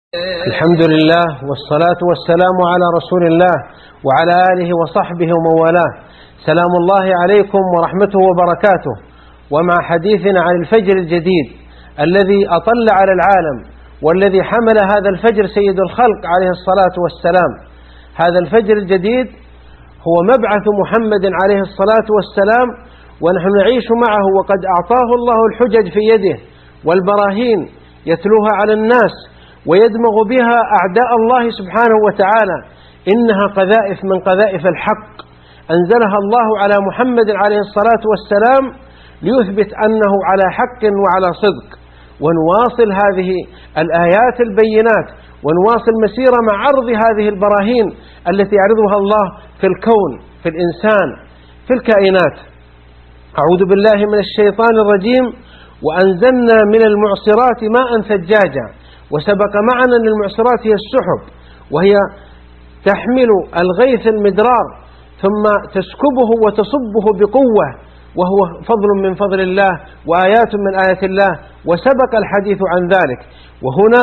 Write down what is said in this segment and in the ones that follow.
الحمد لله والصلاة والسلام على رسول الله وعلى آله وصحبه ومن والاه. سلام الله عليكم ورحمته وبركاته. ومع حديثنا عن الفجر الجديد الذي أطل على العالم، والذي حمل هذا الفجر سيد الخلق عليه الصلاة والسلام. هذا الفجر الجديد هو مبعث محمد عليه الصلاة والسلام، ونحن نعيش معه وقد أعطاه الله الحجج في يده والبراهين يتلوها على الناس ويدمغ بها أعداء الله سبحانه وتعالى. إنها قذائف من قذائف الحق أنزلها الله على محمد عليه الصلاة والسلام ليثبت أنه على حق وعلى صدق. ونواصل هذه الآيات البينات، ونواصل مسيرة مع عرض هذه البراهين التي يعرضها الله في الكون، في الإنسان، في الكائنات. أعوذ بالله من الشيطان الرجيم. وأنزلنا من المعصرات ماء ثجاجا. وسبق معنا أن المعصرات هي السحب، وهي تحمل الغيث المدرار ثم تسكبه وتصبه بقوة، وهو فضل من فضل الله وآيات من آيات الله، وسبق الحديث عن ذلك. وهنا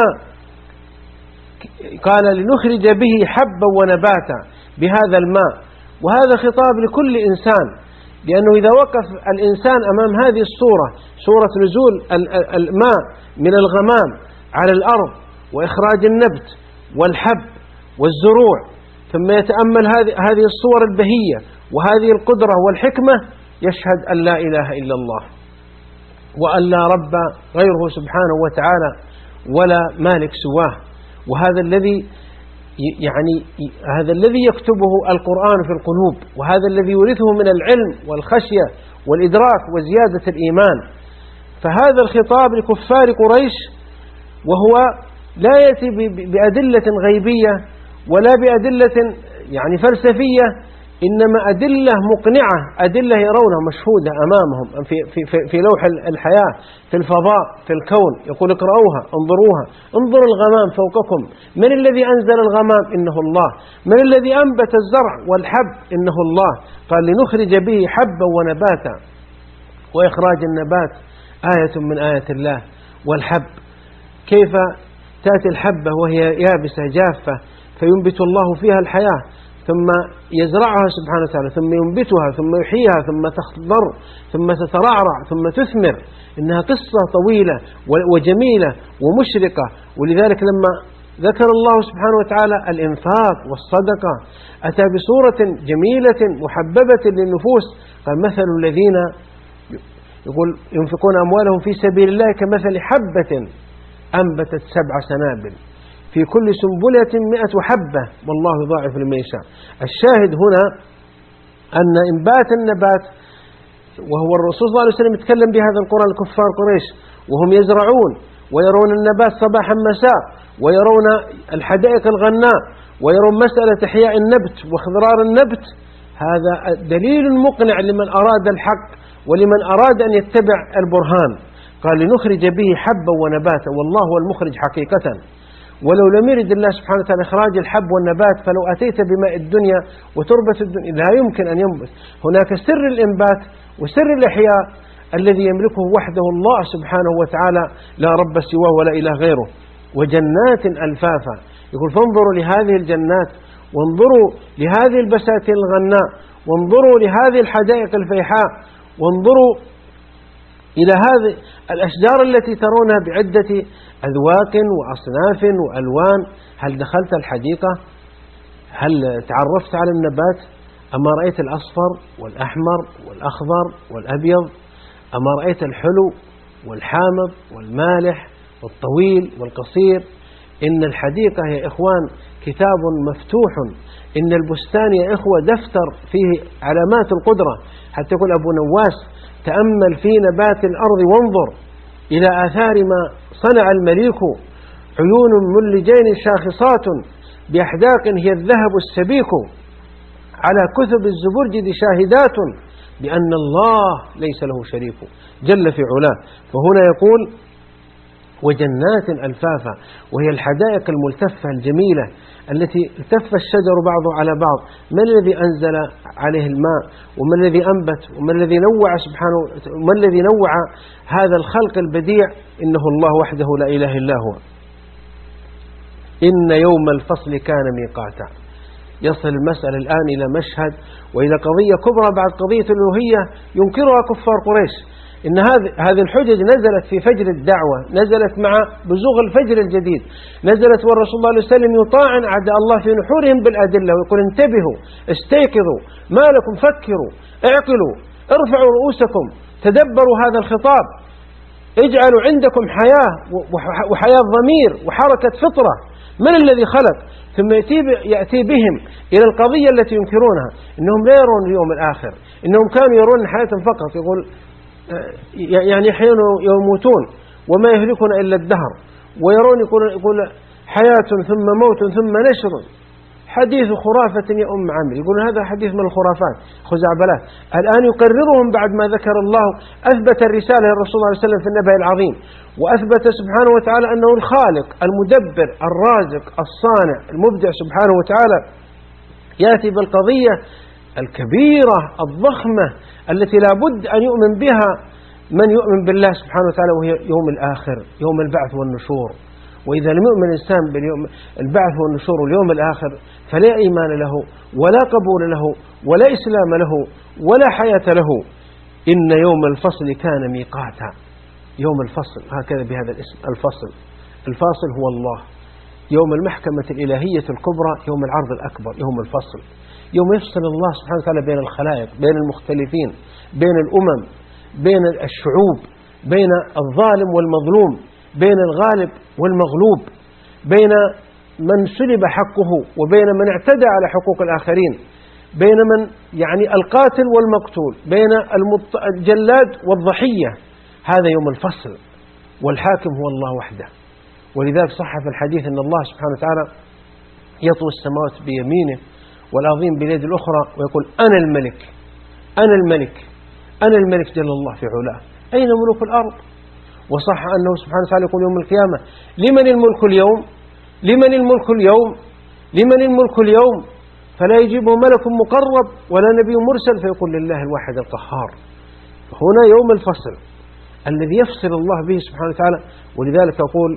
قال لنخرج به حبا ونباتا بهذا الماء. وهذا خطاب لكل إنسان، لأنه إذا وقف الإنسان أمام هذه الصورة، صورة نزول الماء من الغمام على الأرض وإخراج النبت والحب والزروع، ثم يتأمل هذه الصور البهية وهذه القدرة والحكمة، يشهد أن لا إله إلا الله، وأن لا رب غيره سبحانه وتعالى، ولا مالك سواه. وهذا هذا الذي يكتبه القرآن في القلوب، وهذا الذي يورثه من العلم والخشية والإدراك وزيادة الإيمان. فهذا الخطاب لكفار قريش، وهو لا يأتي بأدلة غيبية ولا بأدلة فلسفية، إنما أدلة مقنعة، أدلة يرونها مشهودة أمامهم في لوح الحياة، في الفضاء، في الكون. يقول اقرأوها، انظروها، انظروا الغمام فوقكم، من الذي أنزل الغمام؟ إنه الله. من الذي أنبت الزرع والحب؟ إنه الله. قال لنخرج به حبا ونباتا. وإخراج النبات آية من آيات الله. والحب، كيف تأتي الحبة وهي يابسة جافة فينبت الله فيها الحياة، ثم يزرعها سبحانه وتعالى، ثم ينبتها، ثم يحييها، ثم تخضر، ثم تترعرع، ثم تثمر. إنها قصة طويلة وجميلة ومشرقة. ولذلك لما ذكر الله سبحانه وتعالى الإنفاق والصدقة، أتى بصورة جميلة محببة للنفوس. قال مثل الذين ينفقون أموالهم في سبيل الله كمثل حبة أنبتت 7 سنابل في كل سنبلة 100 حبة والله يضاعف لمن يشاء. الشاهد هنا أن إنبات النبات، وهو الرسول صلى الله عليه وسلم يتكلم بهذا القرآن الكفار قريش، وهم يزرعون ويرون النبات صباحا مساء، ويرون الحدائق الغناء، ويرون مسألة إحياء النبت وخضرار النبت. هذا دليل مقنع لمن أراد الحق ولمن أراد أن يتبع البرهان. قال لنخرج به حبا ونباتا، والله هو المخرج حقيقة. ولو لم يرد الله سبحانه وتعالى إخراج الحب والنبات، فلو أتيت بماء الدنيا وتربة الدنيا لا يمكن أن ينبت. هناك سر الإنبات وسر الإحياء الذي يملكه وحده الله سبحانه وتعالى، لا رب سواه ولا إله غيره. وجنات ألفافا. يقول فانظروا لهذه الجنات، وانظروا لهذه البساتين الغناء، وانظروا لهذه الحدائق الفيحاء، وانظروا إلى هذه الأشجار التي ترونها بعدة أذواق وأصناف وألوان. هل دخلت الحديقة؟ هل تعرفت على النبات؟ أما رأيت الأصفر والأحمر والأخضر والأبيض؟ أما رأيت الحلو والحامض والمالح والطويل والقصير؟ إن الحديقة يا إخوان كتاب مفتوح. إن البستان يا إخوة دفتر فيه علامات القدرة. حتى يقول أبو نواس تأمل في نبات الأرض وانظر إلى آثار ما صنع المليك، عيون ملجين شاخصات بأحداق هي الذهب السبيك، على كثب الزبرجد شاهدات بأن الله ليس له شريك جل في علاه. فهنا يقول وجنات ألفافا، وهي الحدائق الملتفة الجميلة التي التف الشجر بعضه على بعض. من الذي أنزل عليه الماء؟ ومن الذي أنبت؟ ومن الذي نوع سبحانه؟ ومن الذي نوع هذا الخلق البديع؟ إنه الله وحده لا إله إلا هو. إن يوم الفصل كان ميقاتا. يصل المسألة الآن إلى مشهد وإلى قضية كبرى بعد قضية الألوهية ينكرها كفار قريش. إن هذه الحجج نزلت في فجر الدعوة، نزلت مع بزوغ الفجر الجديد، نزلت والرسول صلى الله عليه وسلم يطاعن أعداء الله في نحورهم بالأدلة ويقول انتبهوا، استيقظوا، ما لكم، فكروا، اعقلوا، ارفعوا رؤوسكم، تدبروا هذا الخطاب، اجعلوا عندكم حياة وحياة ضمير وحركة فطرة. من الذي خلق؟ ثم يأتي بهم إلى القضية التي ينكرونها، إنهم لا يرون اليوم الآخر، إنهم كانوا يرون الحياة فقط. يقول يعني يحيون يموتون وما يهلكنا إلا الدهر، ويرون يقول حياة ثم موت ثم نشر، حديث خرافة يا أم عمرو. يقول هذا حديث من الخرافات خزعبلات. الآن يقررهم بعد ما ذكر الله، أثبت الرسالة للرسول صلى الله عليه وسلم في النبأ العظيم، وأثبت سبحانه وتعالى أنه الخالق المدبر الرازق الصانع المبدع سبحانه وتعالى، يأتي بالقضية الكبيرة الضخمة التي لا بد أن يؤمن بها من يؤمن بالله سبحانه وتعالى، وهي يوم الآخر، يوم البعث والنشور. وإذا لم يؤمن الإنسان باليوم البعث والنشور واليوم الآخر فلا إيمان له ولا قبول له ولا إسلام له ولا حياة له. إن يوم الفصل كان ميقاتا. يوم الفصل هكذا بهذا الاسم، الفصل. الفاصل هو الله. يوم المحكمة الإلهية الكبرى، يوم العرض الأكبر، يوم الفصل، يوم يفصل الله سبحانه وتعالى بين الخلائق، بين المختلفين، بين الأمم، بين الشعوب، بين الظالم والمظلوم، بين الغالب والمغلوب، بين من سلب حقه وبين من اعتدى على حقوق الآخرين، بين من يعني القاتل والمقتول، بين الجلاد والضحية. هذا يوم الفصل، والحاكم هو الله وحده. ولذلك صح في الحديث أن الله سبحانه وتعالى يطوي السماوات بيمينه والأرضين باليد الأخرى ويقول أنا الملك، أنا الملك، أنا الملك جل الله في علاه، أين ملوك الأرض؟ وصح أنه سبحانه وتعالى يقول يوم القيامة لمن الملك اليوم؟ لمن الملك اليوم؟ لمن الملك اليوم؟ فلا يجيبه ملك مقرب ولا نبي مرسل، فيقول لله الواحد القهار. هنا يوم الفصل الذي يفصل الله به سبحانه وتعالى. ولذلك يقول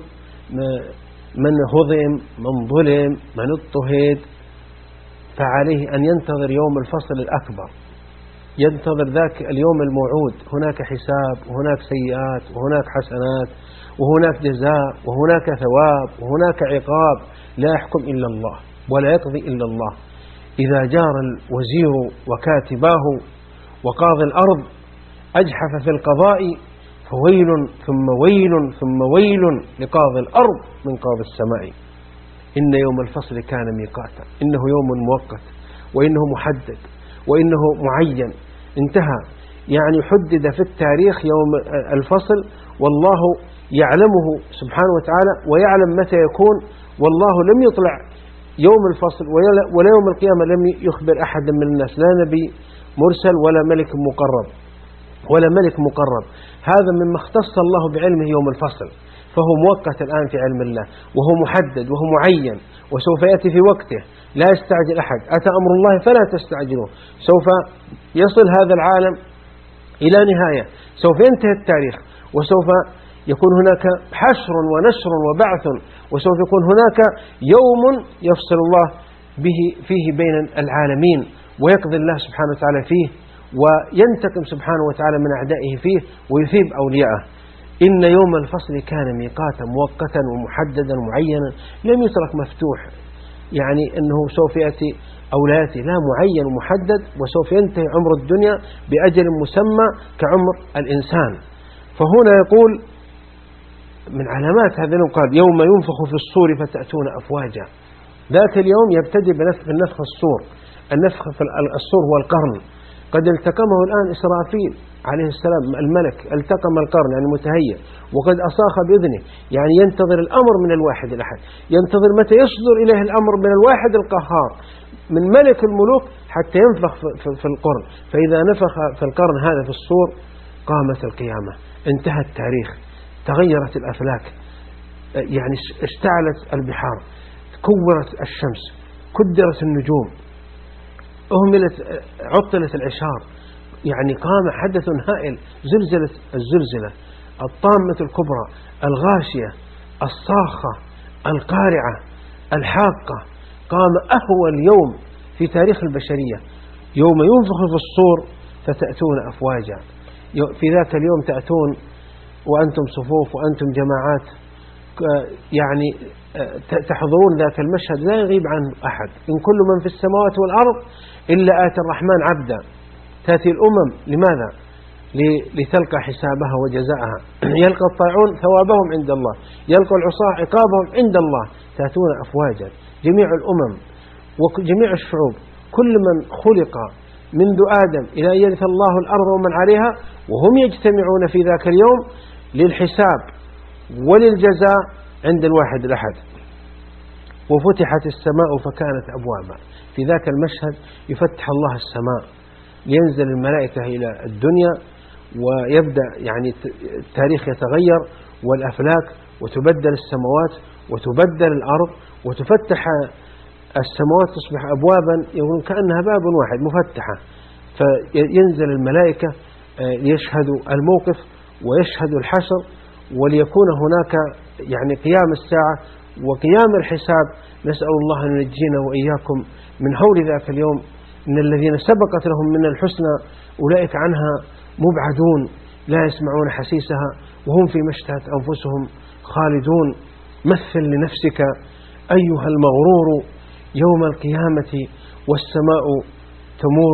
من هضم، من ظلم، من اضطهد، فعليه أن ينتظر يوم الفصل الأكبر، ينتظر ذاك اليوم الموعود. هناك حساب وهناك سيئات وهناك حسنات وهناك جزاء وهناك ثواب وهناك عقاب، لا يحكم إلا الله ولا يقضي إلا الله. إذا جار الوزير وكاتباه وقاضي الأرض أجحف في القضاء، فويل ثم ويل ثم ويل لقاضي الأرض من قاضي السماء. إن يوم الفصل كان ميقاتا. إنه يوم مؤقت، وإنه محدد، وإنه معين، انتهى. يعني حدد في التاريخ يوم الفصل، والله يعلمه سبحانه وتعالى ويعلم متى يكون. والله لم يطلع يوم الفصل ولا يوم القيامة لم يخبر أحد من الناس، لا نبي مرسل ولا ملك مقرب ولا ملك مقرب. هذا مما اختص الله بعلمه يوم الفصل، فهو مؤقت الآن في علم الله، وهو محدد وهو معين، وسوف يأتي في وقته، لا يستعجل أحد. أتى أمر الله فلا تستعجلوه. سوف يصل هذا العالم إلى نهاية، سوف ينتهي التاريخ، وسوف يكون هناك حشر ونشر وبعث، وسوف يكون هناك يوم يفصل الله فيه بين العالمين، ويقضي الله سبحانه وتعالى فيه، وينتقم سبحانه وتعالى من أعدائه فيه، ويثيب أولياءه. إن يوم الفصل كان ميقاتا، مؤقتا ومحددا ومعينا، لم يترك مفتوح يعني أنه سوف يأتي أو لا يأتي، لا، معين ومحدد، وسوف ينتهي عمر الدنيا بأجل مسمى كعمر الإنسان. فهنا يقول من علامات هذا اليوم قال يوم ينفخ في الصور فتأتون أفواجا. ذاك اليوم يبتدئ بنفخ الصور. النفخ في الصور هو القرن، قد التقمه الآن إسرافيل عليه السلام الملك، التقم القرن يعني متهيأ، وقد أصاخ بإذنه، يعني ينتظر الأمر من الواحد الأحد، ينتظر متى يصدر إليه الأمر من الواحد القهار من ملك الملوك حتى ينفخ في القرن. فإذا نفخ في القرن هذا في الصور قامت القيامة، انتهى التاريخ، تغيرت الأفلاك، يعني اشتعلت البحار، كورت الشمس، كدرت النجوم، عطلت العشار، يعني قام حدث هائل، زلزلة الزلزلة الطامة الكبرى الغاشية الصاخة القارعة الحاقة، قام أهول يوم في تاريخ البشرية، يوم ينفخ في الصور فتأتون أفواجا. في ذاك اليوم تأتون وأنتم صفوف وأنتم جماعات، يعني تحضرون ذاك المشهد لا يغيب عنه أحد. إن كل من في السماوات والأرض إلا آتي الرحمن عبدا. تأتي الأمم لماذا؟ لتلقى حسابها وجزاءها. يلقى الطاعون ثوابهم عند الله، يلقى العصاة عقابهم عند الله. تأتون أفواجا جميع الأمم وجميع الشعوب، كل من خلق منذ آدم إلى أن يرث الله الأرض ومن عليها، وهم يجتمعون في ذاك اليوم للحساب وللجزاء عند الواحد الأحد. وفتحت السماء فكانت أبوابا. في ذاك المشهد يفتح الله السماء لينزل الملائكة إلى الدنيا، ويبدأ يعني التاريخ يتغير والأفلاك، وتبدل السماوات وتبدل الأرض، وتفتح السماوات تصبح أبوابا يقولون كأنها باب واحد مفتحة. فينزل الملائكة ليشهدوا الموقف ويشهدوا الحشر، وليكون هناك يعني قيام الساعة وقيام الحساب. نسأل الله أن ينجينا وإياكم من هول ذاك اليوم. إن الذين سبقت لهم من الحسنى أولئك عنها مبعدون، لا يسمعون حسيسها وهم فيما اشتهت أنفسهم خالدون. مثل لنفسك أيها المغرور يوم القيامة والسماء تمور.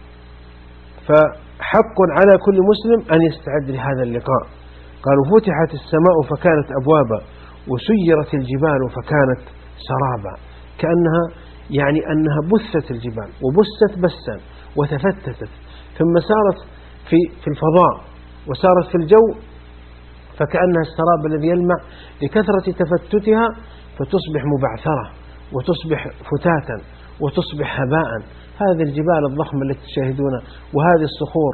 فحق على كل مسلم أن يستعد لهذا اللقاء. قالوا فتحت السماء فكانت أبوابا وسيرت الجبال فكانت سرابا، كأنها يعني أنها بثت الجبال وبست بسا وتفتتت، ثم سارت في الفضاء وسارت في الجو، فكأنها السراب الذي يلمع لكثرة تفتتها، فتصبح مبعثرة وتصبح فتاتا وتصبح هباء. هذه الجبال الضخمة التي تشاهدونها وهذه الصخور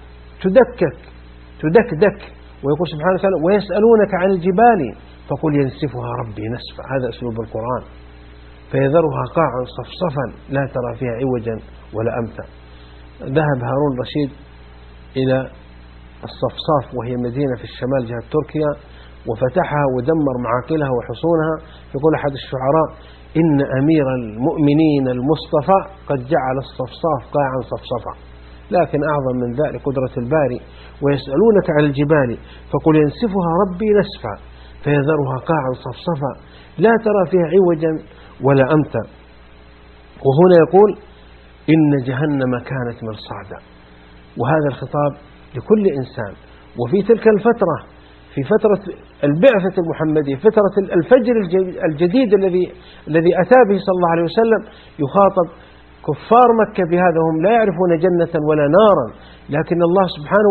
تدكدك، ويقول سبحانه وتعالى ويسألونك عن الجبال فقل ينسفها ربي نسفا. هذا أسلوب القرآن. فيذرها قاعا صفصفا لا ترى فيها عوجا ولا أمتا. ذهب هارون رشيد إلى الصفصاف وهي مدينة في الشمال جهة تركيا، وفتحها ودمر معاقلها وحصونها. يقول أحد الشعراء إن أمير المؤمنين المصطفى قد جعل الصفصاف قاعا صفصفا. لكن أعظم من ذلك قدرة الباري. ويسألونك عن الجبال فقل ينسفها ربي نسفا فيذرها قاعا صفصفا لا ترى فيها عوجا ولا أمتا. وهنا يقول إن جهنم كانت مرصادا. وهذا الخطاب لكل إنسان. وفي تلك الفترة، في فترة البعثة المحمدية، فترة الفجر الجديد الذي أتى به صلى الله عليه وسلم، يخاطب كفار مكة بهذا. هم لا يعرفون جنة ولا نارا، لكن الله سبحانه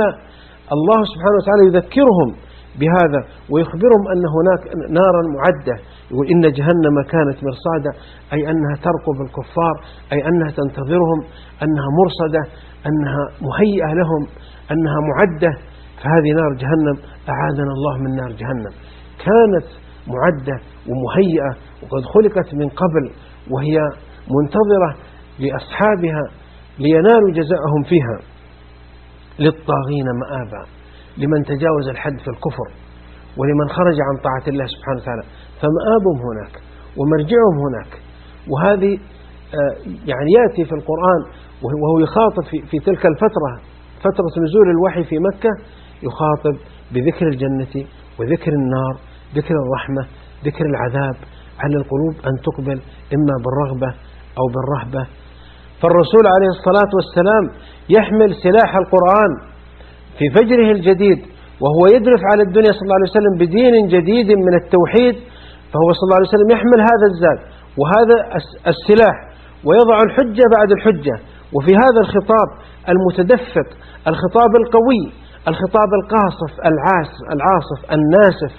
وتعالى يذكرهم بهذا ويخبرهم أن هناك نارا معدة. يقول إن جهنم كانت مرصادا، أي أنها ترقب الكفار، أي أنها تنتظرهم، أنها مرصدة، أنها مهيئة لهم، أنها معدة. فهذه نار جهنم، أعاذنا الله من نار جهنم. كانت معدة ومهيئة وقد خلقت من قبل، وهي منتظرة لأصحابها لينالوا جزاءهم فيها. للطاغين مآبا، لمن تجاوز الحد في الكفر ولمن خرج عن طاعة الله سبحانه وتعالى، فمآبهم هناك ومرجعهم هناك. وهذه يعني يأتي في القرآن وهو يخاطب في تلك الفترة، فترة نزول الوحي في مكة، يخاطب بذكر الجنة وذكر النار، ذكر الرحمة، ذكر العذاب، على القلوب أن تقبل إما بالرغبة أو بالرهبة. فالرسول عليه الصلاة والسلام يحمل سلاح القرآن في فجره الجديد، وهو يدرف على الدنيا صلى الله عليه وسلم بدين جديد من التوحيد. فهو صلى الله عليه وسلم يحمل هذا الزاد وهذا السلاح، ويضع الحجة بعد الحجة. وفي هذا الخطاب المتدفق، الخطاب القوي، الخطاب القاصف العاصف الناسف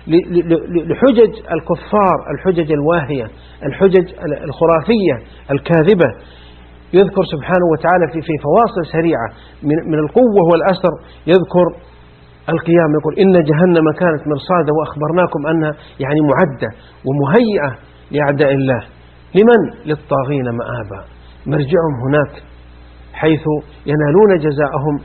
لحجج الكفار، الحجج الواهية، الحجج الخرافية الكاذبة، يذكر سبحانه وتعالى في فواصل سريعة من القوة والأسر، يذكر القيام. يقول إن جهنم كانت مرصادا وأخبرناكم أنها يعني معدة ومهيئة لأعداء الله. لمن؟ للطاغين مآبا، مرجعهم هناك حيث ينالون جزاءهم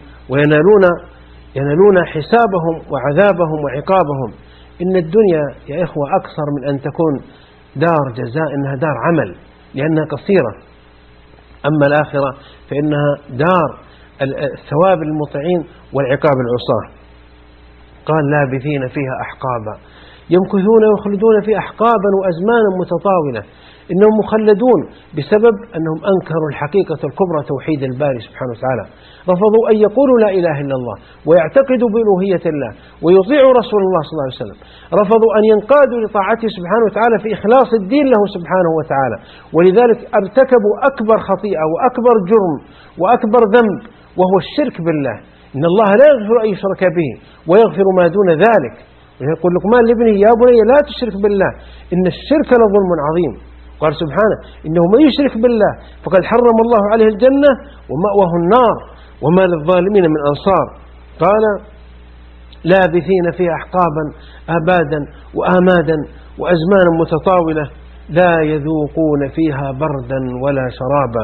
وينالون حسابهم وعذابهم وعقابهم. إن الدنيا يا إخوة أكثر من أن تكون دار جزاء، إنها دار عمل لأنها قصيرة. أما الآخرة فإنها دار الثواب للمطيعين والعقاب العصاة. قال لابثين فيها أحقابا، يمكثون ويخلدون في أحقابا وأزمانا متطاولة. إنهم مخلدون بسبب أنهم أنكروا الحقيقة الكبرى توحيد الباري سبحانه وتعالى، رفضوا أن يقولوا لا إله إلا الله ويعتقدوا بألوهية الله ويطيعوا رسول الله صلى الله عليه وسلم، رفضوا أن ينقادوا لطاعته سبحانه وتعالى في إخلاص الدين له سبحانه وتعالى، ولذلك ارتكبوا أكبر خطيئة وأكبر جرم وأكبر ذنب وهو الشرك بالله. إن الله لا يغفر أن يشرك به ويغفر ما دون ذلك. يقول لقمان لابنه يا بني لا تشرك بالله إن الشرك لظلم عظيم. قال سبحانه إنه من يشرك بالله فقد حرم الله عليه الجنة ومأواه النار وما للظالمين من أنصار. قال لابثين فيها أحقابا آبادا وآمادا وأزمانا متطاولة لا يذوقون فيها بردا ولا شرابا.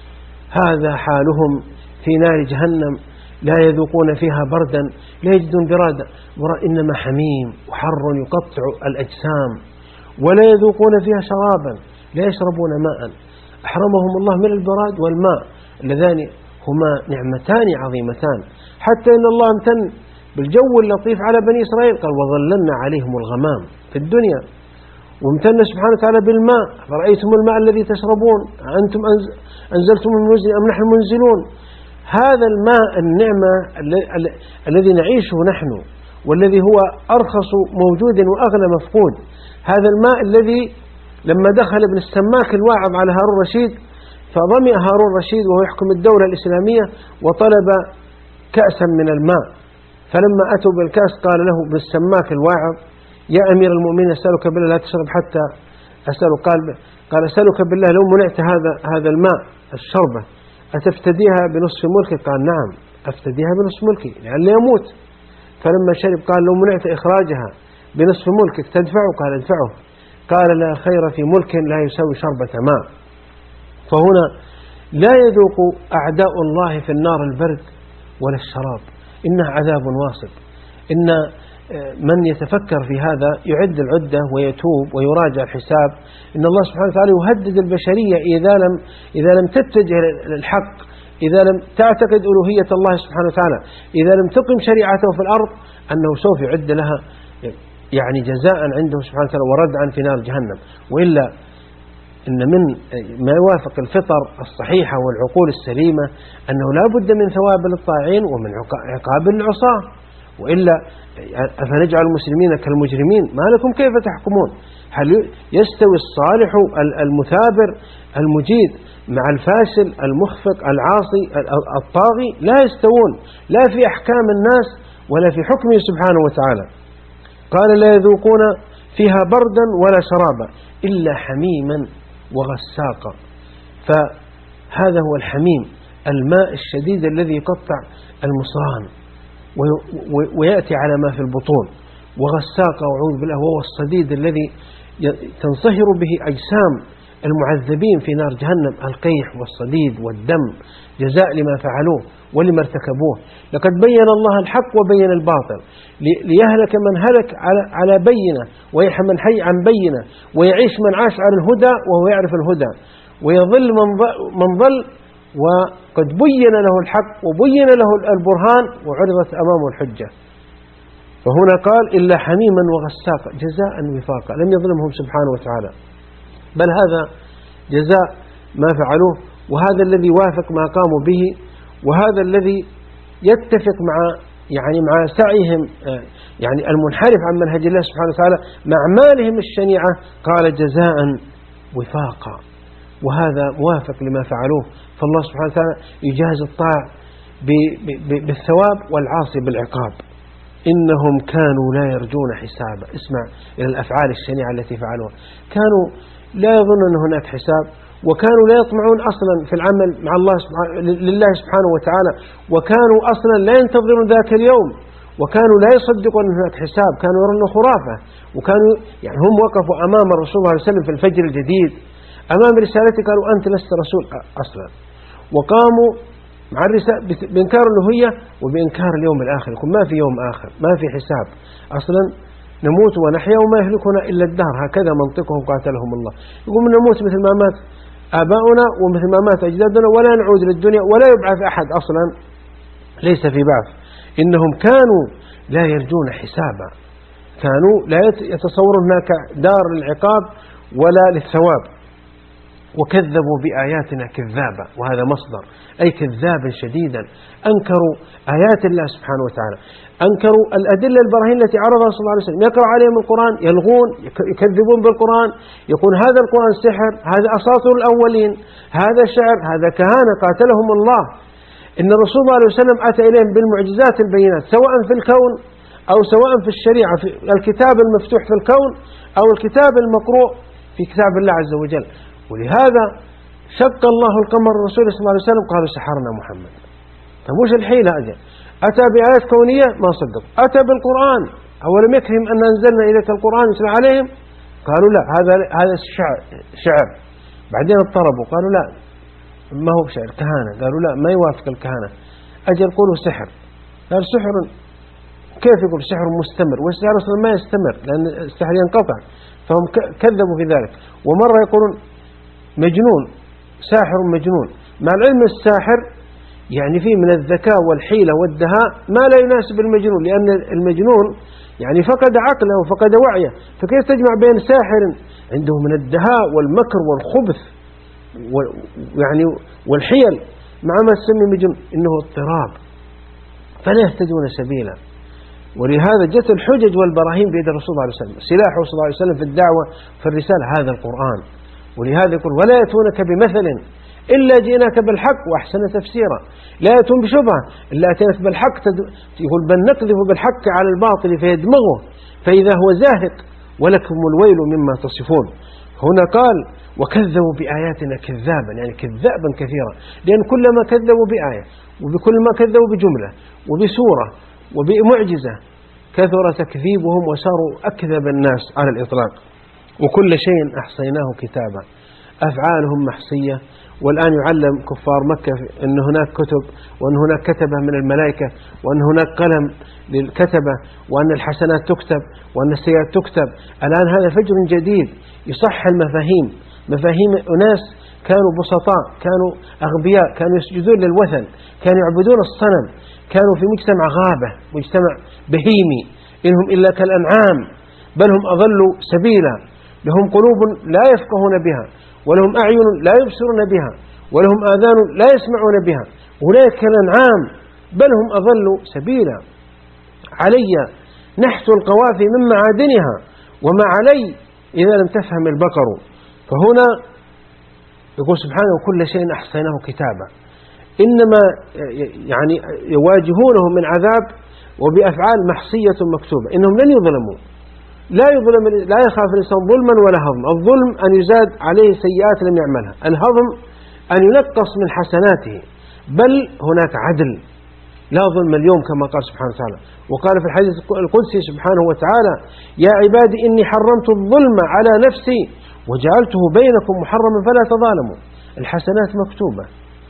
هذا حالهم في نار جهنم، لا يذوقون فيها بردا، لا يجدون برادا، إنما حميم وحر يقطع الأجسام، ولا يذوقون فيها شرابا، لا يشربون ماء. أحرمهم الله من البراد والماء اللذان هما نعمتان عظيمتان. حتى إن الله امتن بالجو اللطيف على بني إسرائيل، قال وظللنا عليهم الغمام في الدنيا، وامتن سبحانه وتعالى بالماء، فرأيتم الماء الذي تشربون أنتم أنزلتم من المزن أم نحن منزلون. هذا الماء النعمة الذي نعيشه نحن، والذي هو أرخص موجود وأغلى مفقود. هذا الماء الذي لما دخل ابن السماك الواعظ على هارون الرشيد فظمئ هارون الرشيد وهو يحكم الدولة الإسلامية وطلب كأسا من الماء، فلما أتوا بالكأس قال له ابن السماك الواعظ يا أمير المؤمنين أسألك بالله لا تشرب حتى أسألك. قال أسألك بالله لو منعت هذا الماء الشربة أتفتديها بنصف ملكي؟ قال نعم أفتديها بنصف ملكي لعلي يموت. فلما شرب قال لو منعت إخراجها بنصف ملكك تدفعه؟ قال ادفعه. قال لا خير في ملك لا يساوي شربة ماء. فهنا لا يذوق أعداء الله في النار البرد ولا الشراب، إنه عذاب واصب. إن من يتفكر في هذا يعد العدة ويتوب ويراجع الحساب. إن الله سبحانه وتعالى يهدد البشرية إذا لم تتجه للحق، إذا لم تعتقد ألوهية الله سبحانه وتعالى، إذا لم تقم شريعته في الأرض، أنه سوف يعد لها يعني جزاء عنده سبحانه وتعالى وردعا في نار جهنم. وإلا إن من ما يوافق الفطر الصحيحة والعقول السليمة أنه لا بد من ثواب للطاعين ومن عقاب للعصاة، وإلا أفنجعل المسلمين كالمجرمين ما لكم كيف تحكمون؟ هل يستوي الصالح المثابر المجيد مع الفاشل المخفق العاصي الطاغي؟ لا يستوون، لا في أحكام الناس ولا في حكمه سبحانه وتعالى. قال لا يذوقون فيها بردا ولا شرابا إلا حميما وغساقا. فهذا هو الحميم، الماء الشديد الذي يقطع المصران ويأتي على ما في البطون. وغساقا وعوذ بالله وهو الصديد الذي تنصهر به أجسام المعذبين في نار جهنم، القيح والصديد والدم جزاء لما فعلوه ولما ارتكبوه. لقد بين الله الحق وبين الباطل ليهلك من هلك على بينة ويحيى من حي عن بينة ويعيش من عاش على الهدى وهو يعرف الهدى ويضل من ضل وقد بين له الحق وبين له البرهان وعرضت أمامه الحجة. فهنا قال إلا حميما وغساقا جزاء وفاقا، لم يظلمهم سبحانه وتعالى، بل هذا جزاء ما فعلوه، وهذا الذي وافق ما قاموا به، وهذا الذي يتفق مع سعيهم يعني المنحرف عن منهج الله سبحانه وتعالى مع أعمالهم الشنيعة. قال جزاء وفاقا، وهذا موافق لما فعلوه. فالله سبحانه وتعالى يجازي الطاع بالثواب والعاصي بالعقاب. إنهم كانوا لا يرجون حسابا. اسمع إلى الأفعال الشنيعة التي فعلوها. كانوا لا يظنون أن هناك حساب، وكانوا لا يطمعون أصلا في العمل مع الله لله سبحانه وتعالى، وكانوا أصلا لا ينتظرون ذاك اليوم، وكانوا لا يصدقون أن هناك حساب، كانوا يرون خرافة. وكانوا يعني هم وقفوا أمام الرسول صلى الله عليه وسلم في الفجر الجديد أمام رسالته قالوا أنت لست رسول أصلا، وقاموا مع الرسالة بإنكار الألوهية وبإنكار اليوم الآخر. يقول ما في يوم آخر، ما في حساب أصلا. نموت ونحيا وما يهلكنا إلا الدهر، هكذا منطقهم قاتلهم الله. يقول نموت مثل ما مات آباؤنا ومثل ما مات أجدادنا ولا نعود للدنيا ولا يبعث أحد، أصلا ليس في بعث. إنهم كانوا لا يرجون حسابا، كانوا لا يتصورون هناك دار للعقاب ولا للثواب. وكذبوا بآياتنا كذابا، وهذا مصدر أي كذابا شديدا. أنكروا آيات الله سبحانه وتعالى، أنكروا الأدلة البراهين التي عرضها صلى الله عليه وسلم. يقرأ عليهم القرآن يلغون، يكذبون بالقرآن، يقول هذا القرآن سحر، هذا أساطير الأولين، هذا شعر، هذا كهانة قاتلهم الله. إن الرسول صلى الله عليه وسلم أتى إليهم بالمعجزات البينات، سواء في الكون أو سواء في الشريعة، في الكتاب المفتوح في الكون أو الكتاب المقروء في كتاب الله عز وجل. ولهذا شق الله القمر الرسول صلى الله عليه وسلم، قالوا سحرنا محمد. فمش الحيلة أجل، أتى بآيات كونية ما صدق، أتى بالقرآن أولم يكفهم أن أنزلنا إليك القرآن يتلى عليهم، قالوا لا هذا شعر. بعدين اضطربوا قالوا لا ما هو شعر، كهانة. قالوا لا ما يوافق الكهانة، أجل قولوا سحر. قال سحر كيف يقول سحر مستمر؟ والسحر أصلا ما يستمر لأن السحر ينقطع، فهم كذبوا في ذلك. ومرة يقولون مجنون، ساحر مجنون، مع العلم الساحر يعني فيه من الذكاء والحيلة والدهاء ما لا يناسب المجنون، لأن المجنون يعني فقد عقله وفقد وعيه، فكيف تجمع بين ساحر عنده من الدهاء والمكر والخبث يعني والحيل مع ما تسمي مجنون؟ إنه اضطراب، فلا يهتدون سبيلا. ولهذا جت الحجج والبراهين بيد الرسول صلى الله عليه وسلم، سلاحه صلى الله عليه وسلم في الدعوة في الرسالة هذا القرآن. ولهذا يقول ولا يأتونك بمثل إلا جئناك بالحق وأحسن تفسيرا. لا يأتون بشبهة إلا أتيناك بالحق. يقول بل نقذف بالحق على الباطل فيدمغه فإذا هو زاهق ولكم الويل مما تصفون. هنا قال وكذبوا بآياتنا كذابا، يعني كذابا كثيرا، لأن كلما كذبوا بآية وبكل ما كذبوا بجملة وبسورة وبمعجزة كثر تكذيبهم وصاروا أكذب الناس على الإطلاق. وكل شيء أحصيناه كتابا، أفعالهم محصية. والآن يعلم كفار مكة أن هناك كتب، وأن هناك كتبة من الملائكة، وأن هناك قلم للكتبة، وأن الحسنات تكتب وأن السيئات تكتب. الآن هذا فجر جديد يصح المفاهيم، مفاهيم أناس كانوا بسطاء، كانوا أغبياء، كانوا يسجدون للوثن، كانوا يعبدون الصنم، كانوا في مجتمع غابة، مجتمع بهيمي، إنهم إلا كالأنعام بل هم أضلوا سبيلا. لهم قلوب لا يفقهون بها، ولهم أعين لا يبصرون بها، ولهم آذان لا يسمعون بها، أولئك كالأنعام بل هم أضلوا سبيلا. علي نحت القوافي من معادنها وما علي إذا لم تفهم البقر. فهنا يقول سبحانه كل شيء أحصيناه كتابا. إنما يعني يواجهونه من عذاب وبأفعال محصية مكتوبة، إنهم لن يظلموا، لا يخاف الإنسان ظلما ولا هضم. الظلم أن يزاد عليه سيئات لم يعملها، الهضم أن ينقص من حسناته، بل هناك عدل، لا ظلم اليوم كما قال سبحانه وتعالى. وقال في الحديث القدسي سبحانه وتعالى يا عبادي إني حرمت الظلم على نفسي وجعلته بينكم محرما فلا تظالموا. الحسنات مكتوبة،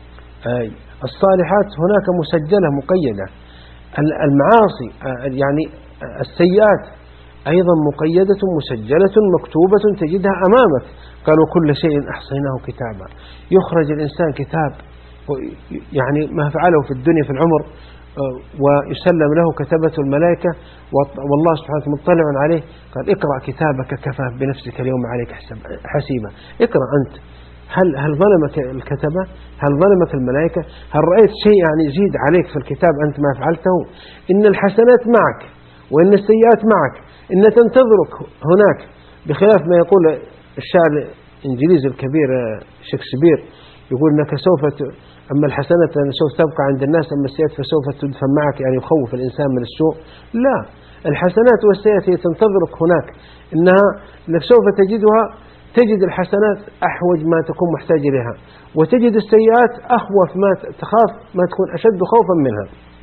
الصالحات هناك مسجلة مقيدة، المعاصي يعني السيئات أيضا مقيدة مسجلة مكتوبة تجدها أمامك. قالوا كل شيء أحصيناه كتابا. يخرج الإنسان كتاب يعني ما فعله في الدنيا في العمر ويسلم له كتبة الملائكة والله سبحانه مطلع عليه. قال اقرأ كتابك كفى بنفسك اليوم عليك حسيبا. اقرأ أنت، هل ظلمك الكتبة؟ هل ظلمك الملائكة؟ هل رأيت شيء يعني يزيد عليك في الكتاب أنت ما فعلته؟ إن الحسنات معك وإن السيئات معك، إن تنتظرك هناك، بخلاف ما يقول الشاعر الإنجليزي الكبير شكسبير، يقول أنك أما الحسنات سوف تبقى عند الناس، أما السيئات فسوف تدفن معك، يعني يخوف الإنسان من السوء. لا، الحسنات والسيئات هي تنتظرك هناك، إنك سوف تجد الحسنات أحوج ما تكون محتاج إليها، وتجد السيئات أخوف ما تخاف ما تكون أشد خوفا منها.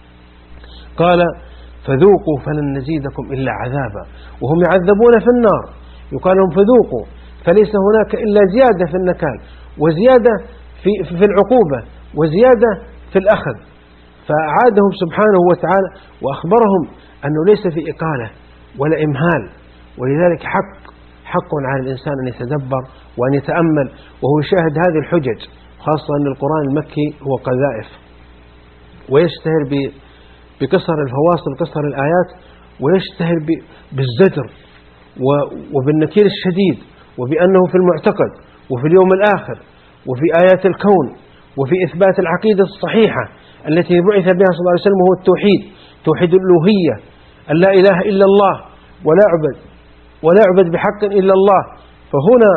قال فذوقوا فلن نزيدكم إلا عذابا. وهم يعذبون في النار، يقال لهم فذوقوا، فليس هناك إلا زيادة في النكال وزيادة في العقوبة وزيادة في الأخذ. فأعادهم سبحانه وتعالى وأخبرهم أنه ليس في إقالة ولا إمهال، ولذلك حق على الإنسان أن يتدبر وأن يتأمل وهو يشاهد هذه الحجج، خاصة أن القرآن المكي هو قذائف، ويشتهر بقصر الفواصل قصر الآيات، ويشتهر بالزجر وبالنكير الشديد، وبأنه في المعتقد وفي اليوم الآخر وفي آيات الكون وفي إثبات العقيدة الصحيحة التي بعث بها صلى الله عليه وسلم، هو التوحيد، توحيد الألوهية، أن لا إله إلا الله ولا يعبد بحق إلا الله. فهنا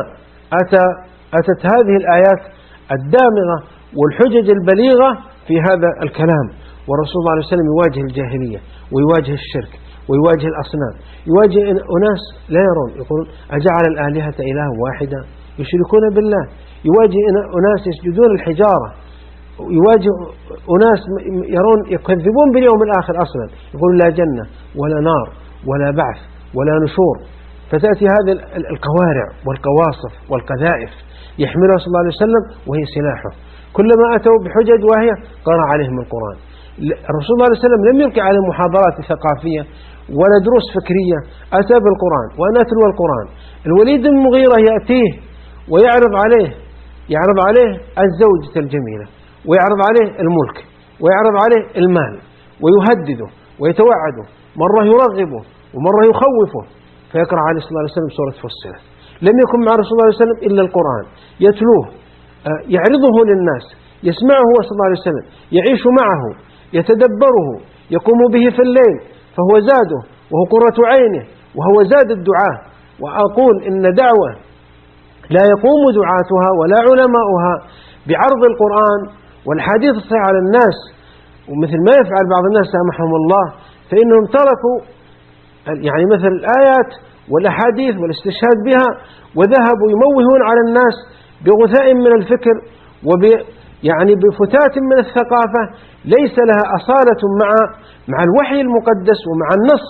أتت هذه الآيات الدامغة والحجج البليغة في هذا الكلام، والرسول صلى الله عليه وسلم يواجه الجاهلية ويواجه الشرك ويواجه الأصنام، يواجه أناس لا يرون، يقولون أجعل الآلهة إله واحدا، يشركون بالله، يواجه أناس يسجدون الحجارة، يواجه أناس يرون يكذبون باليوم الآخر أصلا، يقولون لا جنة ولا نار ولا بعث ولا نشور. فتأتي هذه القوارع والقواصف والقذائف يحملها صلى الله عليه وسلم وهي سلاحه، كلما أتوا بحجج وهي قرأ عليهم القرآن. الرسول صلى الله عليه وسلم لم يلقي عليهم محاضرات ثقافية ولا دروس فكرية، أتى بالقرآن وأن أتلو القرآن. الوليد بن المغيرة يأتيه ويعرض عليه الزوجة الجميلة، ويعرض عليه الملك، ويعرض عليه المال، ويهدده ويتوعده، مرة يرغبه ومرة يخوفه، فيقرأ عليه صلى الله عليه وسلم سورة فصلت. لم يكن مع رسول الله صلى الله عليه وسلم إلا القرآن، يتلوه، يعرضه للناس، يسمعه هو صلى الله عليه وسلم، يعيش معه، يتدبره، يقوم به في الليل، فهو زاده وهو قرة عينه وهو زاد الدعاء. وأقول إن دعوة لا يقوم دعاتها ولا علماؤها بعرض القرآن والحديث الصحيح على الناس، ومثل ما يفعل بعض الناس سامحهم الله، فإنهم تركوا يعني مثل الآيات والأحاديث والاستشهاد بها، وذهبوا يموهون على الناس بغثاء من الفكر يعني بفتات من الثقافة ليس لها أصالة مع الوحي المقدس ومع النص.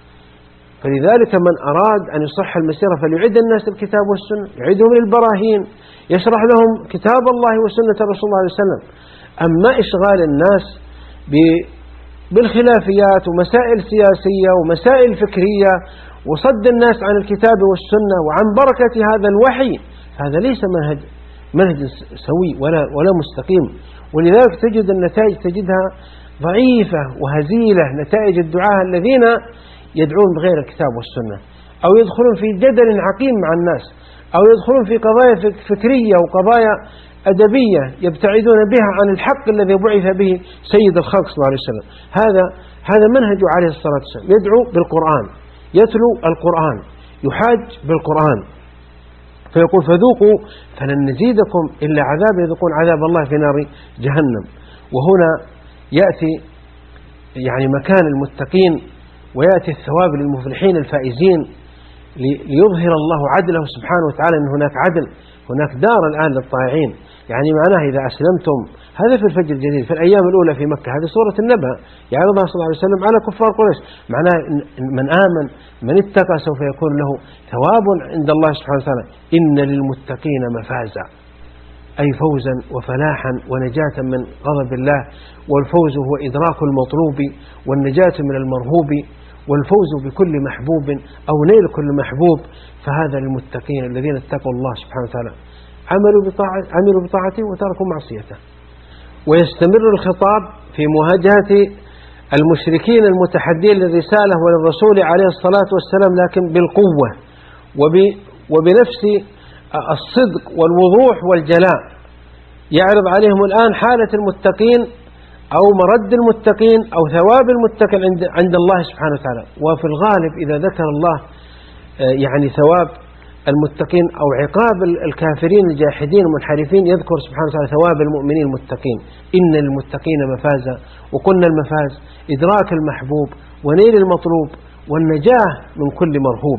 فلذلك من أراد أن يصح المسيرة فليعد الناس الكتاب والسنة، يعيدهم للبراهين، يشرح لهم كتاب الله وسنة الرسول صلى الله عليه وسلم. أما إشغال الناس بالخلافيات ومسائل سياسية ومسائل فكرية وصد الناس عن الكتاب والسنة وعن بركة هذا الوحي، هذا ليس منهج سوي ولا مستقيم. ولذلك تجد النتائج تجدها ضعيفة وهزيلة، نتائج الدعاة الذين يدعون بغير الكتاب والسنة، أو يدخلون في جدل عقيم مع الناس، أو يدخلون في قضايا فكرية وقضايا أدبية يبتعدون بها عن الحق الذي بعث به سيد الخلق صلى الله عليه وسلم. هذا منهج عليه الصلاة والسلام، يدعو بالقرآن، يتلو القرآن، يحاج بالقرآن، فيقول فذوقوا فلن نزيدكم إلا عذاب، يذوقون عذاب الله في نار جهنم. وهنا يأتي يعني مكان المتقين، ويأتي الثواب للمفلحين الفائزين، ليظهر الله عدله سبحانه وتعالى، أن هناك عدل، هناك دار الآن للطائعين. يعني معناه إذا أسلمتم، هذا في الفجر الجديد في الأيام الأولى في مكة، هذه سورة النبأ يعرضها صلى الله عليه وسلم على كفار قريش، معناه من آمن من اتقى سوف يكون له ثواب عند الله سبحانه وتعالى. إن للمتقين مفازا، أي فوزا وفلاحا ونجاة من غضب الله، والفوز هو إدراك المطلوب والنجاة من المرهوب، والفوز بكل محبوب أو نيل كل محبوب. فهذا للمتقين الذين اتقوا الله سبحانه وتعالى، عملوا بطاعته وتركوا معصيته. ويستمر الخطاب في مواجهة المشركين المتحدين للرسالة وللرسول عليه الصلاة والسلام، لكن بالقوة وبنفس الصدق والوضوح والجلاء. يعرض عليهم الآن حالة المتقين أو مرد المتقين أو ثواب المتقين عند الله سبحانه وتعالى. وفي الغالب إذا ذكر الله يعني ثواب المتقين أو عقاب الكافرين الجاحدين المنحرفين، يذكر سبحانه وتعالى ثواب المؤمنين المتقين. إن للمتقين مفازا، وقلنا المفاز إدراك المحبوب ونيل المطلوب والنجاة من كل مرهوب.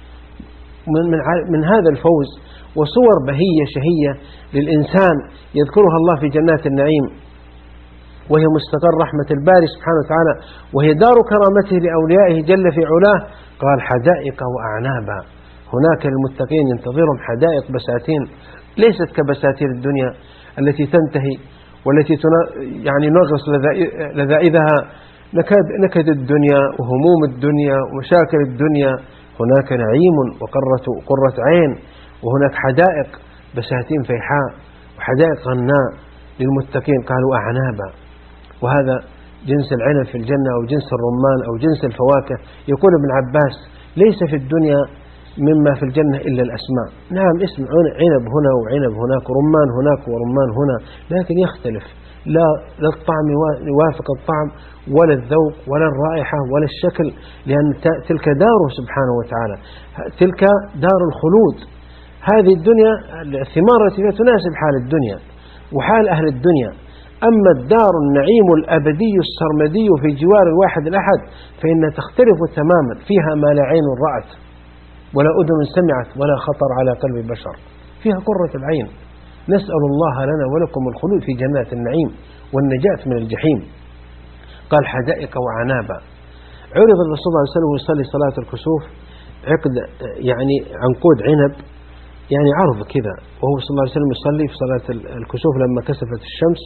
من هذا الفوز وصور بهية شهية للإنسان يذكرها الله في جنات النعيم، وهي مستقر رحمة الباري سبحانه وتعالى، وهي دار كرامته لأوليائه جل في علاه. قال حدائق وأعنابا، هناك للمتقين ينتظرهم حدائق بساتين ليست كبساتين الدنيا التي تنتهي والتي يعني نغص لذائذها نكد الدنيا وهموم الدنيا ومشاكل الدنيا. هناك نعيم وقرة عين، وهناك حدائق بساتين فيحاء وحدائق غناء للمتقين، قالوا أعنابا. وهذا جنس العنب في الجنة أو جنس الرمان أو جنس الفواكه. يقول ابن عباس ليس في الدنيا مما في الجنة إلا الأسماء. نعم، اسم عنب هنا وعنب هناك، رمان هناك ورمان هنا، لكن يختلف، لا الطعم يوافق الطعم ولا الذوق ولا الرائحة ولا الشكل، لأن تلك داره سبحانه وتعالى، تلك دار الخلود. هذه الدنيا الثمار التي فيها تناسب حال الدنيا وحال أهل الدنيا. أما الدار النعيم الأبدي السرمدي في جوار الواحد الأحد فإنها تختلف تماما، فيها ما لا عين رأت ولا أذن سمعت ولا خطر على قلب بشر، فيها قرة العين. نسأل الله لنا ولكم الخلود في جنات النعيم والنجاة من الجحيم. قال حدائق وعنابا. عرض الرسول صلى الله عليه وسلم يصلي صلاة الكسوف عقد يعني عنقود عنب، يعني عرض كذا، وهو صلى الله عليه وسلم يصلي في صلاة الكسوف لما كسفت الشمس،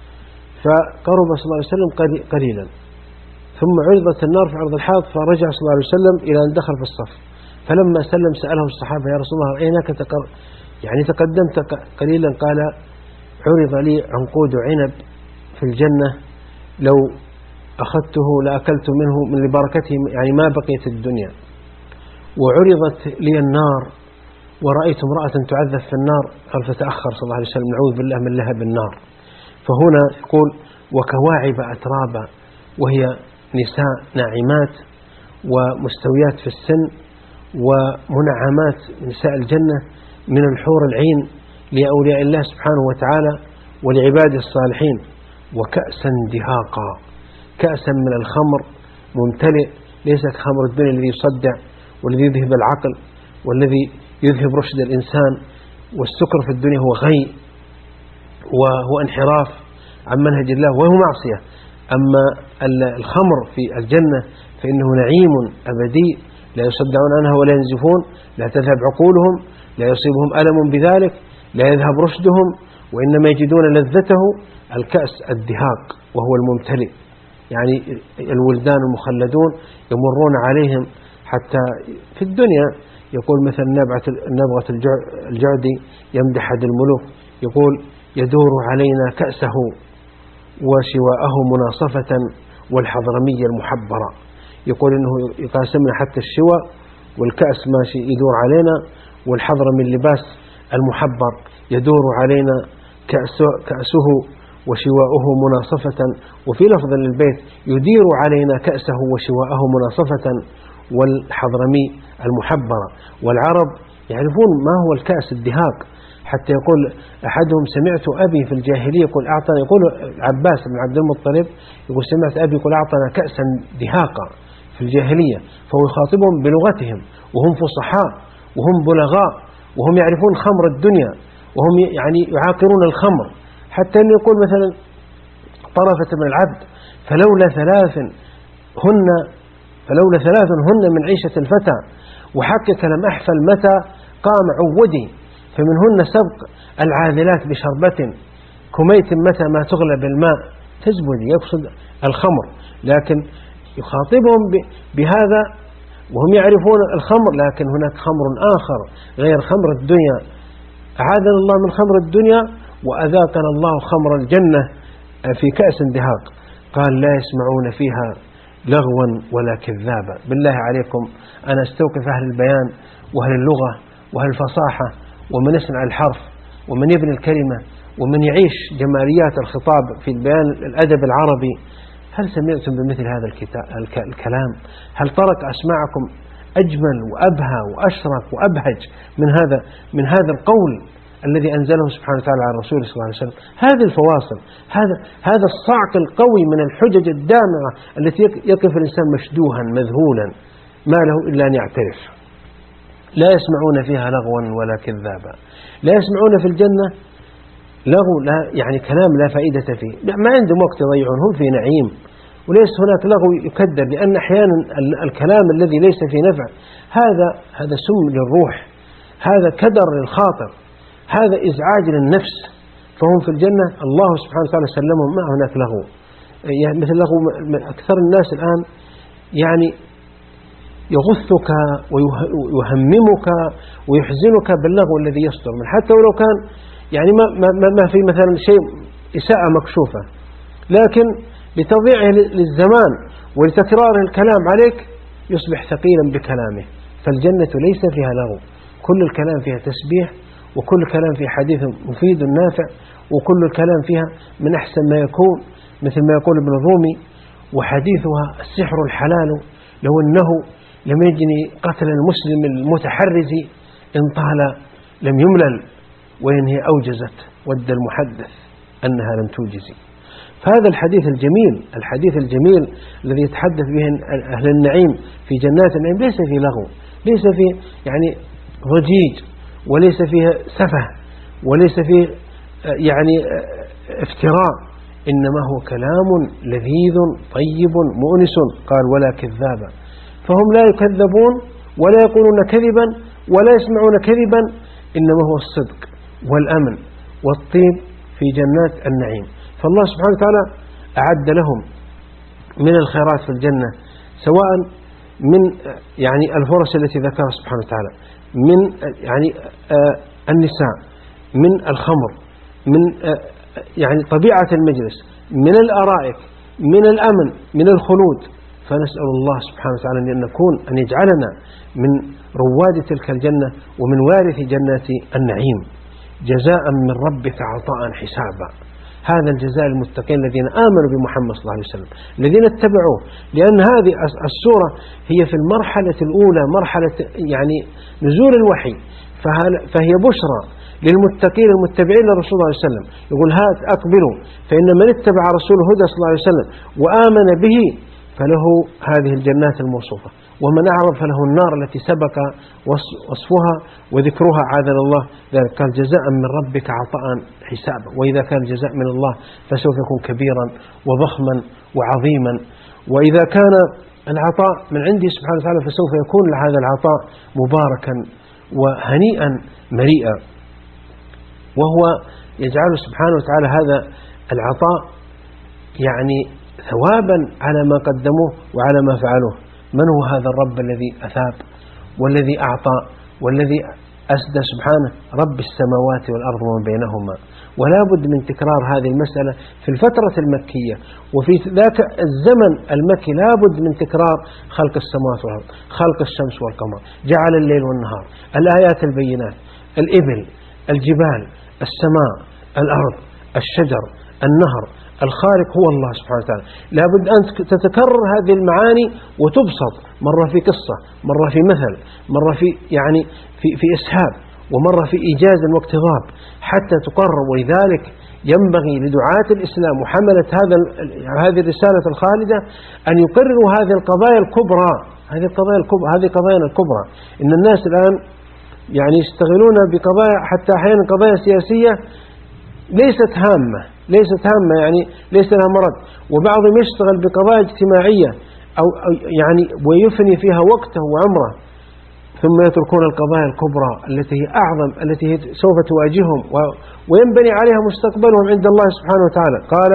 فقرب صلى الله عليه وسلم قليلا، ثم عرضت النار في عرض الحائط، فرجع صلى الله عليه وسلم إلى أن دخل في الصف. فلما سلم سأله الصحابة يا رسول الله أينك يعني تقدمت قليلا؟ قال عرض لي عنقود عنب في الجنة لو أخذته لأكلت منه من لبركته، يعني ما بقيت الدنيا. وعرضت لي النار ورأيت امرأة تعذب في النار، قال فتأخر صلى الله عليه وسلم نعوذ بالله من لهب النار. فهنا يقول وكواعب أترابا، وهي نساء ناعمات ومستويات في السن ومنعمات نساء الجنة من الحور العين لأولياء الله سبحانه وتعالى ولعباده الصالحين. وكأسا دهاقا، كأسا من الخمر ممتلئ، ليس كخمر الدنيا الذي يصدع والذي يذهب العقل والذي يذهب رشد الإنسان. والسكر في الدنيا هو غي وهو انحراف عن منهج الله وهو معصية. أما الخمر في الجنة فإنه نعيم أبدي لا يصدعون عنها ولا ينزفون، لا تذهب عقولهم، لا يصيبهم ألم بذلك، لا يذهب رشدهم، وإنما يجدون لذته. الكأس الدهاق وهو الممتلئ، يعني الولدان المخلدون يمرون عليهم حتى في الدنيا. يقول مثل نبغة الجعدي يمدح أحد الملوك، يقول يدور علينا كأسه وشواءه مناصفة والحضرمية المحبرة. يقول إنه يقاسمنا حتى الشواء والكأس ماشي يدور علينا، والحضرمي اللباس المحبر يدور علينا كأسه وشواءه مناصفة. وفي لفظ للبيت يدير علينا كأسه وشواءه مناصفة والحضرمي المحبرة. والعرب يعرفون ما هو الكأس الدهاق، حتى يقول أحدهم سمعت أبي في الجاهلية يقول أعطنا، يقول عباس بن عبد المطلب يقول سمعت أبي يقول أعطنا كأسا دهاقا في الجاهلية، فهو يخاطبهم بلغتهم وهم فصحاء وهم بلغاء وهم يعرفون خمر الدنيا وهم يعني يعاقرون الخمر، حتى أن يقول مثلا طرفة من العبد فلولا ثلاث هن من عيشة الفتى وحقك لم أحفل متى قام عودي، فمنهن سبق العاذلات بشربة كميت متى ما تغلى بالماء تزبدي، يقصد الخمر. لكن يخاطبهم بهذا وهم يعرفون الخمر، لكن هناك خمر آخر غير خمر الدنيا. أعاذنا الله من خمر الدنيا وأذاقنا الله خمر الجنة في كأس دهاق. قال لا يسمعون فيها لغوا ولا كذابا. بالله عليكم أنا استوقف أهل البيان وأهل اللغة وأهل الفصاحة ومن يصنع الحرف ومن يبني الكلمة ومن يعيش جماليات الخطاب في البيان الأدب العربي. هل سمعتم بمثل هذا الكلام؟ هل طرق أسماعكم أجمل وأبهى وأشرف وأبهج من هذا القول الذي أنزله سبحانه وتعالى على رسوله صلى الله عليه وسلم؟ هذه الفواصل، هذا الصعق القوي من الحجج الدامغة التي يقف الإنسان مشدوها مذهولا ما له إلا أن يعترف. لا يسمعون فيها لغوا ولا كذابا. لا يسمعون في الجنة لغو، لا يعني كلام لا فائدة فيه، ما عندهم وقت يضيعون، هم في نعيم وليس هناك لغو يكذب، لأن أحيانا الكلام الذي ليس فيه نفع هذا سم للروح، هذا كدر للخاطر، هذا إزعاج للنفس. فهم في الجنة الله سبحانه وتعالى سلمهم ما هناك لغو، يعني مثل لغو أكثر الناس الآن يعني يغثك ويهممك ويحزنك باللغو الذي يصدر من، حتى ولو كان يعني ما في مثلا شيء إساءة مكشوفة، لكن بتضييعه للزمان ولتكرار الكلام عليك يصبح ثقيلا بكلامه. فالجنة ليس فيها لغو، كل الكلام فيها تسبيح، وكل الكلام فيها حديث مفيد نافع، وكل الكلام فيها من أحسن ما يكون، مثل ما يقول ابن الرومي: وحديثها السحر الحلال، لو أنه لم يجني قتل المسلم المتحرز إن طال لم يملل، وإنهي أوجزت ود المحدث أنها لم توجزي. فهذا الحديث الجميل الذي يتحدث به أهل النعيم في جنات النعيم ليس فيه لغو، ليس فيه يعني ضجيج، وليس فيه سفه، وليس فيه يعني افتراء، إنما هو كلام لذيذ طيب مؤنس. قال: ولا كذابا، فهم لا يكذبون ولا يقولون كذبا ولا يسمعون كذبا، إنما هو الصدق والأمن والطيب في جنات النعيم. فالله سبحانه وتعالى أعد لهم من الخيرات في الجنة، سواء من يعني الفرص التي ذكرها سبحانه وتعالى، من يعني النساء، من الخمر، من يعني طبيعة المجلس، من الأرائك، من الأمن، من الخلود. فنسأل الله سبحانه وتعالى أن يجعلنا من رواد تلك الجنة ومن وارث جنات النعيم. جزاء من ربك عطاء حسابا، هذا الجزاء المتقين الذين آمنوا بمحمد صلى الله عليه وسلم، الذين اتبعوه. لأن هذه السورة هي في المرحلة الأولى، مرحلة يعني نزول الوحي، فهي بشرى للمتقين المتبعين لرسول الله صلى الله عليه وسلم. يقول: هات أقبلوا، فإن من اتبع رسول الهدى صلى الله عليه وسلم وآمن به فله هذه الجنات الموصوفة، ومن أعرض فله النار التي سبق وصفها وذكرها عاذنا الله. ذلك قال: جزاء من ربك عطاء حسابا. وإذا كان الجزاء من الله فسوف يكون كبيرا وضخما وعظيما، وإذا كان العطاء من عنده سبحانه وتعالى فسوف يكون هذا العطاء مباركا وهنيئا مريئا. وهو يجعل سبحانه وتعالى هذا العطاء يعني ثوابا على ما قدموه وعلى ما فعلوه. من هو هذا الرب الذي أثاب والذي أعطى والذي أسدى سبحانه؟ رب السماوات والأرض وما بينهما. ولا بد من تكرار هذه المسألة في الفترة المكية، وفي ذاك الزمن المكي لا بد من تكرار خلق السماوات والأرض، خلق الشمس والقمر، جعل الليل والنهار، الآيات البينات، الإبل، الجبال، السماء، الأرض، الشجر، النهر. الخالق هو الله سبحانه وتعالى. لا بد أن تتكرر هذه المعاني وتبسط، مرة في قصة، مرة في مثل، مرة في يعني في إسهاب، ومرة في إيجاز واقتضاب، حتى تقرر. ولذلك ينبغي لدعاة الإسلام وحملة هذه الرسالة الخالدة أن يقرروا هذه القضايا الكبرى، هذه قضايا الكبرى. إن الناس الآن يعني يشتغلون بقضايا حتى أحيانا قضايا سياسية ليست هامة، يعني ليس لها مرض، وبعضهم يشتغل بقضايا اجتماعية أو يعني ويفني فيها وقته وعمره، ثم يتركون القضايا الكبرى التي هي أعظم، التي هي سوف تواجههم وينبني عليها مستقبلهم عند الله سبحانه وتعالى. قال: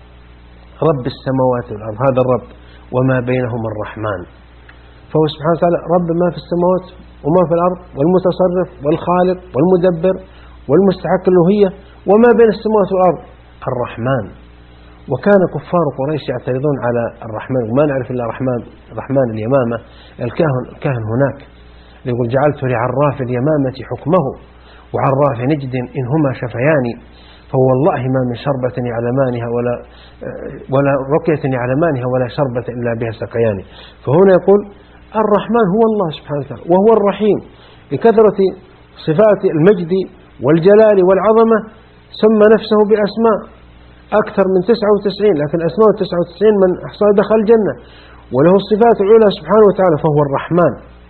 رب السماوات والأرض، هذا الرب وما بينهما الرحمن. فهو سبحانه وتعالى رب ما في السماوات وما في الأرض، والمتصرف والخالق والمدبر والمستحق الألوهية، وما بين السماوات والأرض الرحمن. وكان كفار قريش يعترضون على الرحمن، وما نعرف إلا رحمن اليمامة، الكاهن هناك يقول: جعلت لعراف اليمامة حكمه وعراف نجد إن هما شفيان، فوالله ما من شربة يعلمانها ولا رقية يعلمانها ولا شربة إلا بها سقيان. فهنا يقول الرحمن هو الله سبحانه وتعالى، وهو الرحيم لكثرة صفات المجد والجلال والعظمة، سمى نفسه بأسماء أكثر من 99، لكن أسماء 99 من أحصاها دخل الجنة، وله الصفات العلى سبحانه وتعالى. فهو الرحمن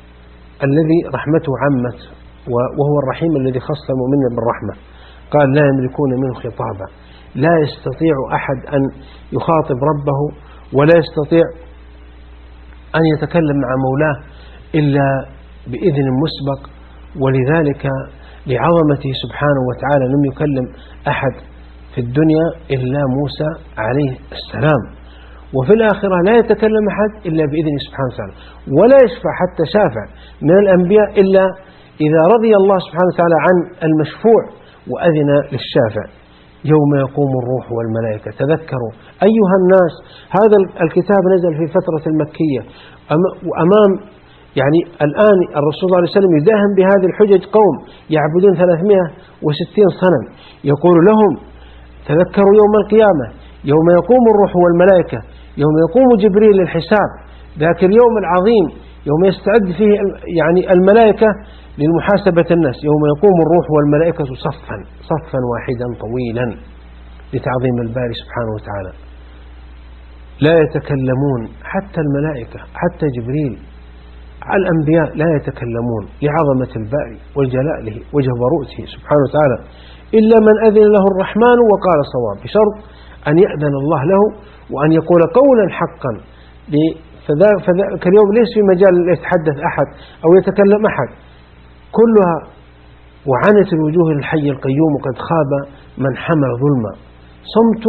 الذي رحمته عمت، وهو الرحيم الذي خص المؤمنين بالرحمة. قال: لا يملكون منه خطابا، لا يستطيع أحد أن يخاطب ربه ولا يستطيع أن يتكلم مع مولاه إلا بإذن مسبق. ولذلك لعظمته سبحانه وتعالى لم يكلم أحد في الدنيا إلا موسى عليه السلام، وفي الآخرة لا يتكلم أحد إلا بإذن سبحانه وتعالى، ولا يشفع حتى شافع من الأنبياء إلا إذا رضي الله سبحانه وتعالى عن المشفوع وأذن للشافع. يوم يقوم الروح والملائكة. تذكروا أيها الناس، هذا الكتاب نزل في فترة المكية، وأمام يعني الآن الرسول صلى الله عليه وسلم يداهم بهذه الحجج قوم يعبدون 360 صنم، يقول لهم تذكروا يوم القيامة، يوم يقوم الروح والملائكة، يوم يقوم جبريل للحساب، ذاك اليوم العظيم يوم يستعد فيه يعني الملائكة للمحاسبة الناس، يوم يقوم الروح والملائكة صفا واحدا طويلا لتعظيم الباري سبحانه وتعالى، لا يتكلمون حتى الملائكة حتى جبريل، الأنبياء لا يتكلمون لعظمة الباري وجلاله وجبروته سبحانه وتعالى، إلا من أذن له الرحمن وقال صواب، بشرط أن يأذن الله له وأن يقول قولا حقا. فذلك اليوم ليس في مجال يتحدث أحد أو يتكلم أحد، كلها وعنت الوجوه للحي القيوم، وقد خاب من حمل ظلما، صمت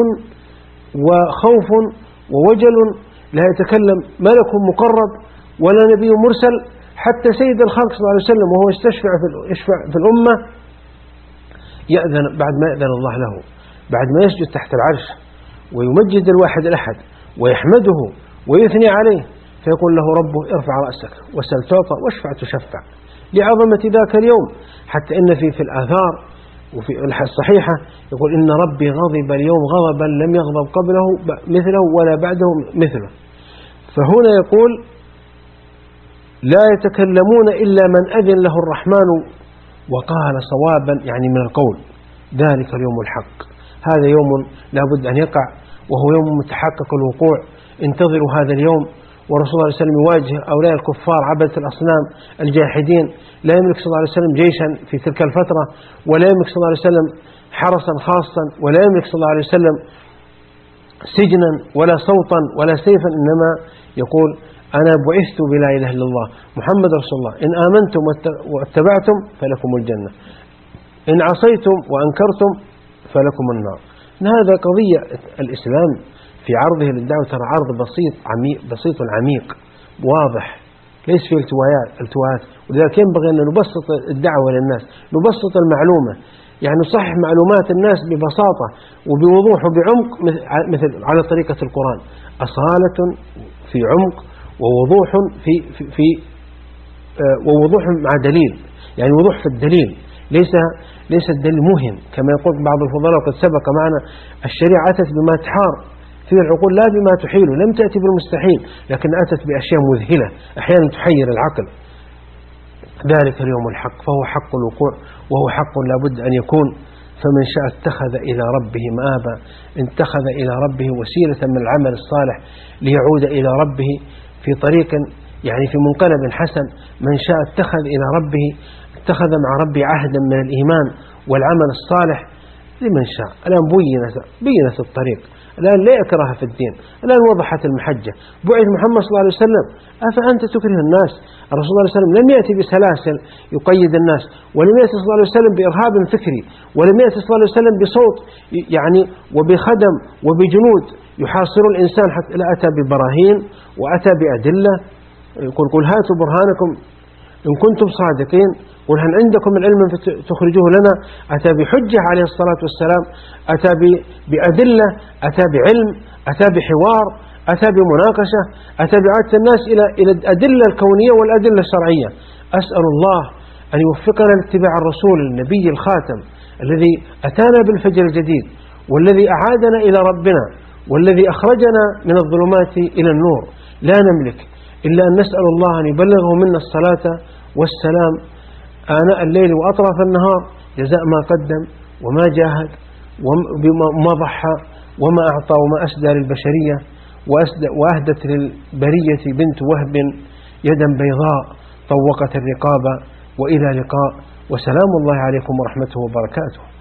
وخوف ووجل، لا يتكلم ملك مقرب ولا نبي مرسل، حتى سيد الخلق صلى الله عليه وسلم وهو يشفع في الأمة يأذن بعد ما يأذن الله له، بعد ما يسجد تحت العرش ويمجد الواحد الأحد ويحمده ويثني عليه، فيقول له ربه ارفع رأسك وسل تعطى واشفع تشفع، لعظمة ذاك اليوم. حتى إن في الآثار وفي الصحيحة يقول إن ربي غضب اليوم غضبا لم يغضب قبله مثله ولا بعده مثله. فهنا يقول لا يتكلمون إلا من أذن له الرحمن وقال صوابا، يعني من القول. ذلك اليوم الحق، هذا يوم لا بد أن يقع، وهو يوم متحقق الوقوع. انتظروا هذا اليوم. ورسول الله صلى الله عليه وسلم يواجه أولئك الكفار عبدة الأصنام الجاحدين، لا يملك صلى الله عليه وسلم جيشا في تلك الفترة، ولا يملك صلى الله عليه وسلم حرسا خاصا، ولا يملك صلى الله عليه وسلم سجنا ولا صوتا ولا سيفا، إنما يقول أنا بعثت بلا إله إلا الله محمد رسول الله، إن آمنتم واتبعتم فلكم الجنة، إن عصيتم وأنكرتم فلكم النار. هذا قضية الإسلام في عرضه للدعوة ترى عرض بسيط عميق واضح، ليس فيه التواءات، ولذلك ينبغي أن نبسط الدعوة للناس، نبسط المعلومة، يعني نصحح معلومات الناس ببساطة وبوضوح وبعمق، مثل على طريقة القرآن، أصالة في عمق ووضوح ووضوح مع دليل، يعني وضوح في الدليل، ليس الدليل مهم كما يقول بعض الفضلاء، وقد سبق معنا الشريعة أتت بما تحار فيه العقول لا بما تحيل، لم تأتي بالمستحيل، لكن أتت بأشياء مذهلة أحيانا تحير العقل. ذلك اليوم الحق، فهو حق الوقوع، وهو حق لا بد أن يكون. فمن شاء اتخذ إلى ربه مآبا، اتخذ إلى ربه وسيلة من العمل الصالح ليعود إلى ربه في طريق، يعني في منقلب حسن. من شاء اتخذ إلى ربه، اتخذ مع ربه عهدا من الإيمان والعمل الصالح لمن شاء. الآن بينت الطريق، الآن لا إكراه في الدين، الآن وضحت المحجة، بعث محمد صلى الله عليه وسلم، أفأنت تكره الناس؟ الرسول صلى الله عليه وسلم لم يأتي بسلاسل يقيد الناس، ولم يأتي صلى الله عليه وسلم بإرهاب فكري، ولم يأتي صلى الله عليه وسلم بصوت يعني وبخدم وبجنود يحاصر الإنسان، حتى لا أتى ببراهين وأتى بأدلة. يقول قل هاتوا برهانكم إن كنتم صادقين، قل هل عندكم العلم تخرجوه لنا. أتى بحجة عليه الصلاة والسلام، أتى بأدلة، أتى بعلم، أتى بحوار، أتى بمناقشة، أتى بعادة الناس إلى الأدلة الكونية والأدلة الشرعية. أسأل الله أن يوفقنا لاتباع الرسول النبي الخاتم الذي أتانا بالفجر الجديد، والذي أعادنا إلى ربنا، والذي أخرجنا من الظلمات إلى النور. لا نملك إلا أن نسأل الله أن يبلغه منا الصلاة والسلام آناء الليل وأطراف النهار، جزاء ما قدم وما جاهد وما ضحى وما أعطى وما أسدى للبشرية، وأهدت للبرية بنت وهب يدا بيضاء طوقت الرقاب. وإلى لقاء، وسلام الله عليكم ورحمته وبركاته.